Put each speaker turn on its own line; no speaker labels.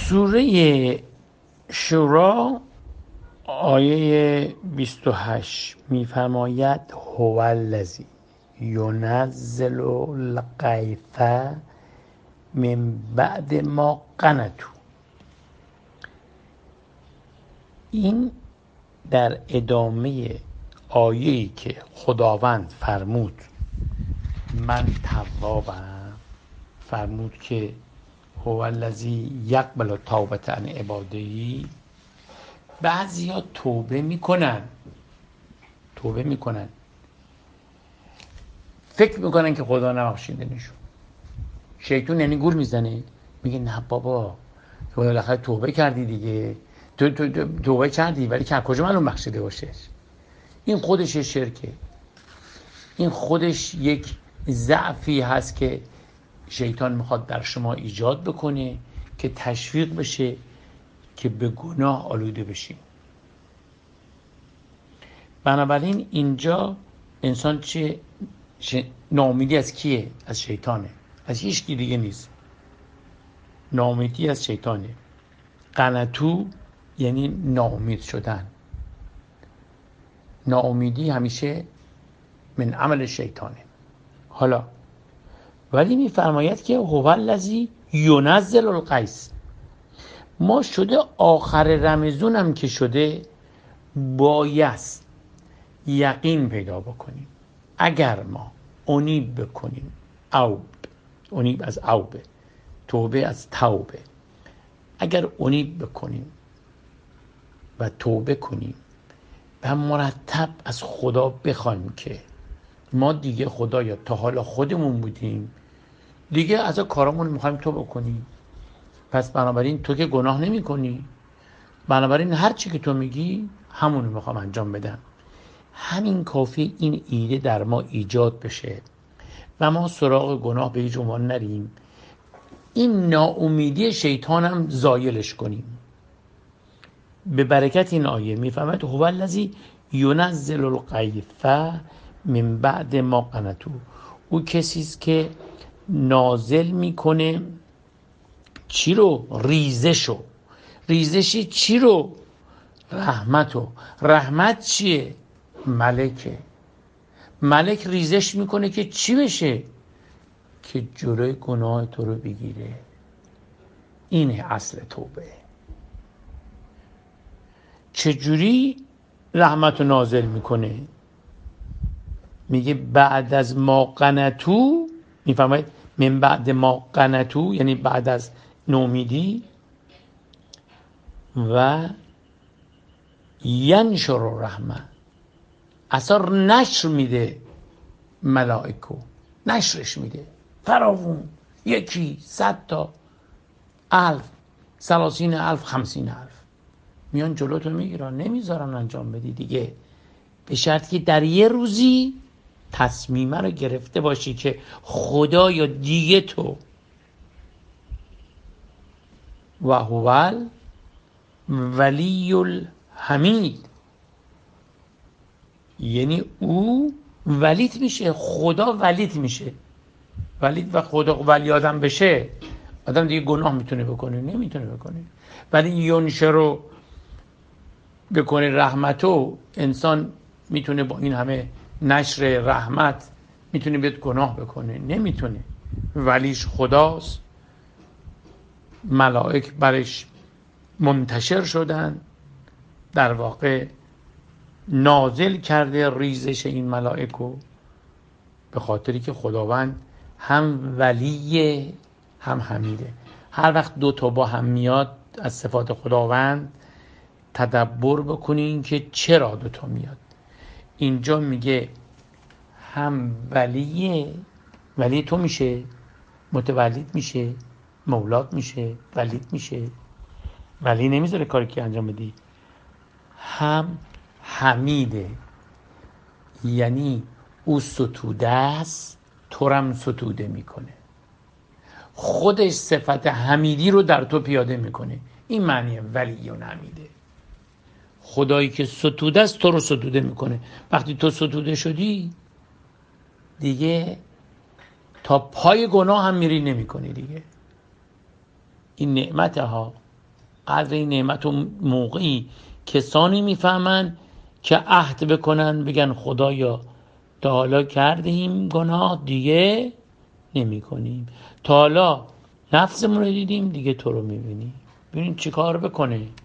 سوره شورا آیه 28 میفرماید هو الذی ینزل الغیث من بعد ما قنطوا. این در ادامه آیه‌ای که خداوند فرمود من توابم، فرمود که هو الذی یقبل التوبة عن عباده. بعضیا توبه میکنن فکر میکنن که خدا نبخشیده نشون. شیطان یعنی گول میزنه، میگه نه بابا تو بالاخره توبه کردی دیگه، تو توبه کردی ولی که کجا معلوم بخشیده باشه. این خودش شرکه، این خودش یک ضعفی هست که شیطان میخواد در شما ایجاد بکنه که تشویق بشه که به گناه آلوده بشیم. بنابراین اینجا انسان ناامیدی از کیه؟ از شیطانه، از هیچ کی دیگه نیست. ناامیدی از شیطانه. قنطوا یعنی ناامید شدن. ناامیدی همیشه من عمل شیطانه. حالا ولی میفرماید که هو الذی ینزل الغیث. ما شده آخر رمضان هم که شده باید یقین پیدا بکنیم. اگر ما انیب بکنیم، انیب از اوبه، توبه از توبه، اگر انیب بکنیم و توبه کنیم و مرتب از خدا بخوایم که ما دیگه خدایا تا حالا خودمون بودیم دیگه از کارامون میخوایم تو بکنیم، پس بنابراین تو که گناه نمی کنی، بنابراین هر چی که تو میگی همونو میخوام انجام بدم. همین کافی این ایده در ما ایجاد بشه و ما سراغ گناه به هیچ عنوان نریم. این ناامیدی شیطان هم زایلش کنیم. به برکت این آیه میفهمد هو الذی ینزل الغیث من بعد ما قنطوا. او کسی است که نازل میکنه چی رو؟ ریزشو. ریزشی چی رو؟ رحمتو. رحمت چیه؟ ملکه. ملک ریزش میکنه که چی بشه؟ که جلوی گناه تو رو بگیره. اینه اصل توبه. چجوری رحمتو نازل میکنه؟ میگه بعد از ما قنطوا، میفهمید من بعد ما قنطوا یعنی بعد از نومیدی، و ینشر الرحمه، اثر نشر میده ملائکو، نشرش میده فراوون، 1 100 تا 1000 30,000 50,000 میان جلوتو میگیرن، نمیذارن انجام بدی دیگه، به شرطی که در یه روزی تصمیمه رو گرفته باشی که خدا یا دیگه تو و هو ولی الحمید، یعنی او ولیت میشه، خدا ولیت میشه. ولیت و خدا ولی آدم بشه، آدم دیگه گناه میتونه بکنه؟ نمیتونه بکنه. ولی ینشر رو بکنه رحمتو، انسان میتونه با این همه نشر رحمت میتونه بیاد گناه بکنه؟ نمیتونه. ولیش خداست، ملائک برش منتشر شدن، در واقع نازل کرده ریزش این ملائکو، به خاطری که خداوند هم ولیه هم حمیده. هر وقت دو تا با هم میاد از صفات خداوند تدبر بکنین که چرا دو تا میاد. اینجا میگه هم ولیه، ولی تو میشه، متولد میشه، مولاد میشه، ولید میشه، ولی نمیذاره کاری که انجام بدی. هم حمیده، یعنی او ستوده است، تو رم ستوده میکنه، خودش صفت حمیدی رو در تو پیاده میکنه. این معنی ولی و حمیده. خدایی که ستوده است تو رو ستوده میکنه. وقتی تو ستوده شدی دیگه تا پای گناه هم میری نمیکنی دیگه. این نعمت ها. قدر این نعمت و موقعی کسانی میفهمن که عهد بکنن بگن خدایا تا حالا کردیم گناه دیگه نمی کنیم، تا حالا نفسمون رو دیدیم دیگه تو رو میبینیم. ببینیم چی کار بکنه.